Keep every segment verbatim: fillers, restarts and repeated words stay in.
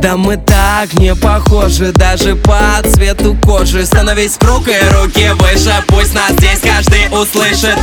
Да мы так не похожи, даже по цвету кожи. Становись в круг и руки выше, пусть нас здесь каждый услышит.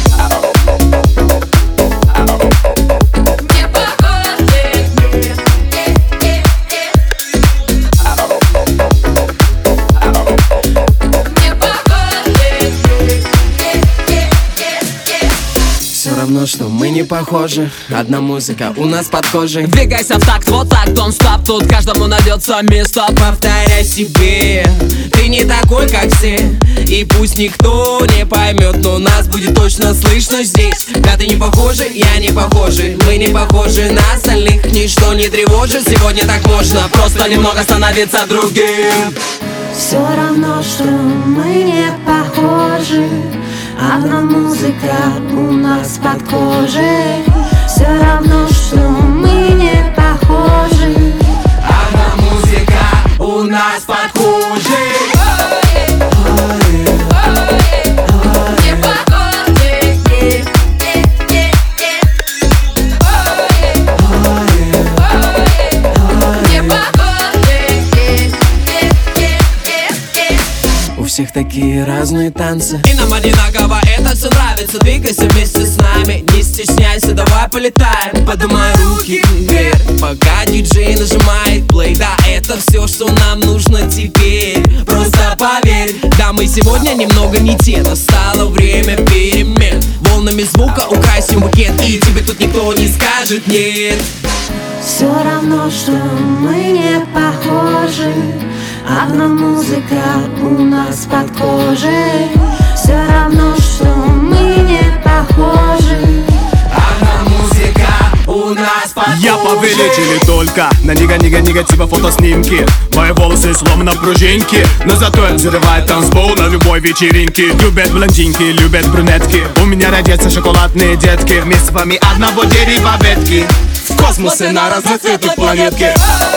Все равно, что мы не похожи, одна музыка у нас под кожей. Двигайся в такт, вот так, don't stop. Тут каждому найдется место. Повторяй себе, ты не такой, как все. И пусть никто не поймет, но нас будет точно слышно здесь. Да, ты не похожи, я не похожи, мы не похожи на остальных. Ничто не тревожит, сегодня так можно просто немного становиться другим. Все равно, что мы не похожи, одна музыка у нас под кожей. Все равно, что мы не похожи, одна музыка у нас под кожей. У всех такие разные танцы, И нам одинаково это все нравится. двигайся вместе с нами, не стесняйся, давай полетаем. Поднимай руки вверх, пока диджей нажимает плей. Да, это все, что нам нужно теперь, просто поверь. Да, мы сегодня немного не те, настало время перемен. Волнами звука украсим букет, и тебе тут никто не скажет нет. все равно, что мы не похожи, одна музыка у нас под кожей. Все равно, что мы не похожи, одна музыка у нас под кожей. Я повелитель и только на нега-нега-негатива фотоснимки. Мои волосы словно пружинки, но зато взрывает танцпол на любой вечеринке. Любят блондинки, любят брюнетки, у меня родятся шоколадные детки. Мы с вами одного дерева ветки, в космосе на разноцветной планетке.